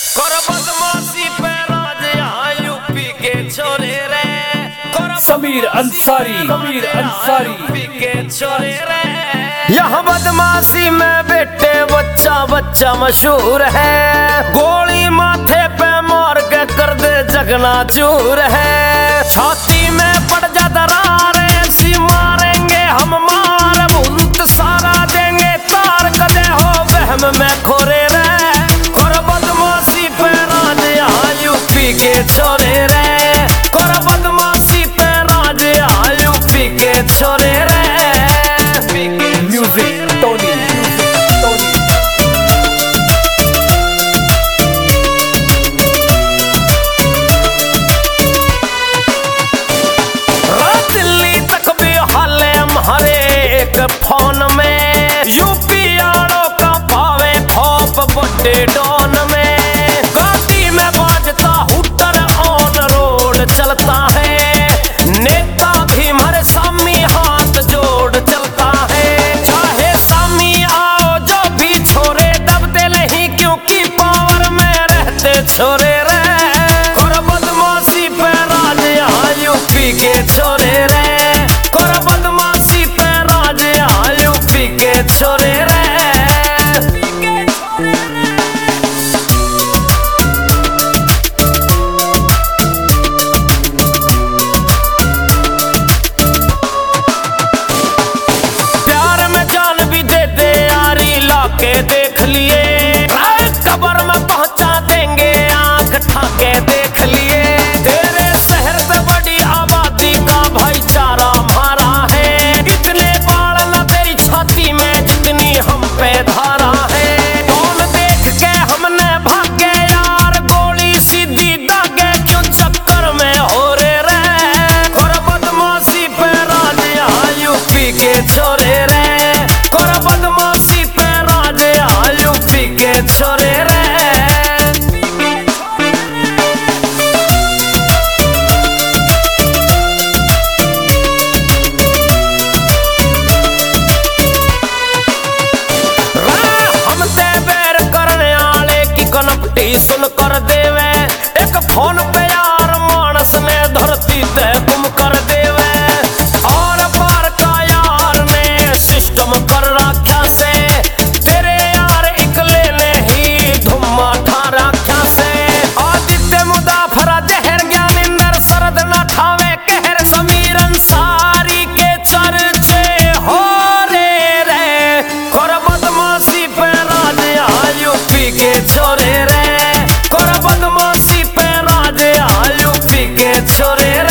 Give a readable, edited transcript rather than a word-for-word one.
कर बदमाशी पे राज यहाँ यूपी के छोरे रे। समीर अंसारी यूपी के छोरे रे। यहाँ बदमाशी में बेटे बच्चा बच्चा मशहूर है। गोली माथे पे मार के कर दे जगना चूर है। छाती में पड़ जा दरार ऐसी मारेंगे हम मार। मुल्क सारा देंगे तार कदे हो वहम में खोरे रे। कर बदमाशी पे राज यहाँ यूपी के छोरे रे। कर बदमाशी पे राज यहाँ यूपी के छोरे रे। म्यूजिक टोनी। दिल्ली तक भी हाले हमारे एक फोन में। यूपी आड़ों का पावे खौफ बड़े डॉन में। गाड़ी में बाजता हुटर ऑन रोड चलता है। नेता भी हमारे सामी हाथ जोड़ चलता है। चाहे सामी आओ जो भी छोरे दब दे नहीं क्योंकि पावर में रहते छोरे रे। कर बदमाशी पे राज यहाँ यूपी के छोरे रे। कर बदमाशी पे राज यहाँ यूपी के छोरे रे। प्यार में जान भी दे दे यारी लाके देख लिए। राय कब्र में पहुंचा देंगे आंख ठाके देख लिए। तेरे शहर से बड़ी आबादी का भाईचारा हमारा है। इतने बाढ़ न तेरी छाती में जितनी हम पे धारा है। कौन देख के हमने भागे यार गोली सीधी दागे क्यों चक्कर में हो रे रे। कर बदमाशी पे राज यहाँ यूपी के छोरे रे। कर बदमाशी पे राज यहाँ यूपी के छोरे रे। हमसे बैर करने वाले की कनपटी सुन कर देवे। एक फोन पे यार मानस ने धरती ते गुम कर देवे। और पार का यार ने सिस्टम कर रखा से। तेरे यार इकले ने ही धुम्मा ठा रखा से। आदित्य मुदाफरा जहर ज्ञानिंदर सरद न ठावे कहर। समीर अंसारी के चर्चे हो रे रे। कर बदमाशी पे राज यहाँ यूपी के छोरे रे। कर बदमाशी पे राज यहाँ यूपी के छोरे रे।